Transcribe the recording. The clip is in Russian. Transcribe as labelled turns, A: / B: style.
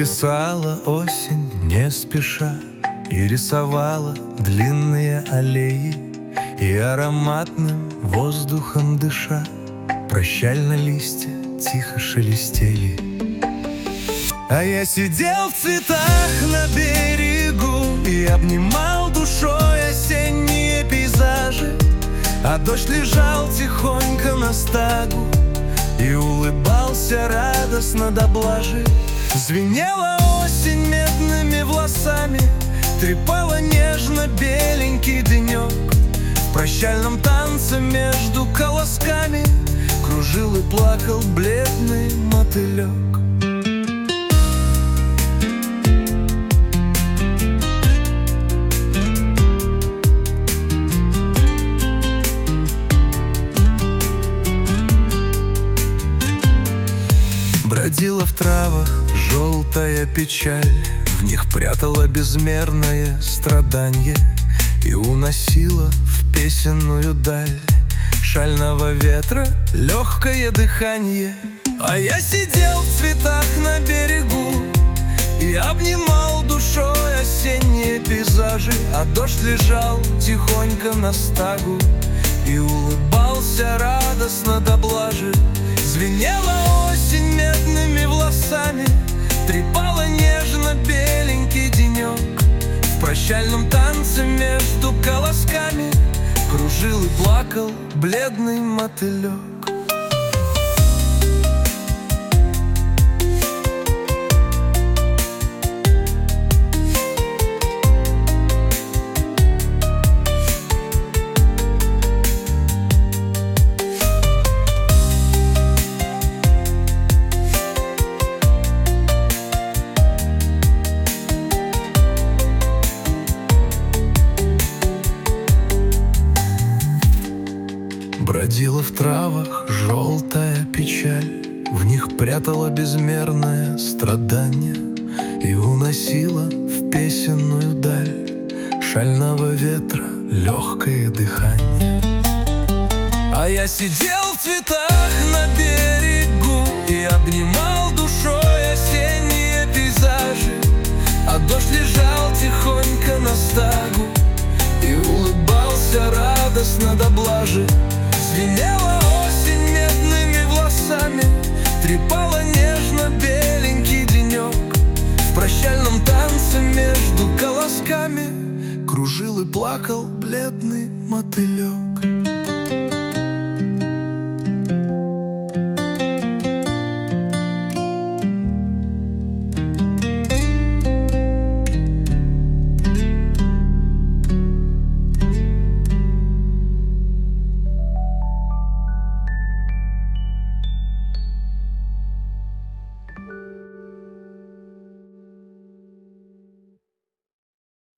A: писала осень не спеша, и рисовала длинные аллеи, и ароматным воздухом дыша прощально листья тихо шелестели. А я сидел в цветах на берегу и обнимал душой осенние пейзажи, а дождь лежал тихонько на стагу и улыбался радостно до блажи. Звенела осень медными волосами, трепала нежно беленький денек. В прощальном танце между колосками кружил и плакал бледный мотылек. Бродила в травах желтая печаль, в них прятала безмерное страдание и уносила в песенную даль шального ветра легкое дыханье. А я сидел в цветах на берегу и обнимал душой осенние пейзажи, а дождь лежал тихонько на стагу и улыбался радостно до блажи. Звенела осень медными волосами, трепала нежно беленький денек. В прощальном танце между колосками кружил и плакал бледный мотылек. Бродила в травах желтая печаль, в них прятала безмерное страдание и уносила в песенную даль шального ветра легкое дыхание. А я сидел в цветах на берегу и обнимал душой осенние пейзажи, а дождь лежал тихонько на стагу и улыбался радостно до блажи. Звенела осень медными волосами, трепала нежно беленький денек. В прощальном танце между колосками кружил и плакал бледный мотылек.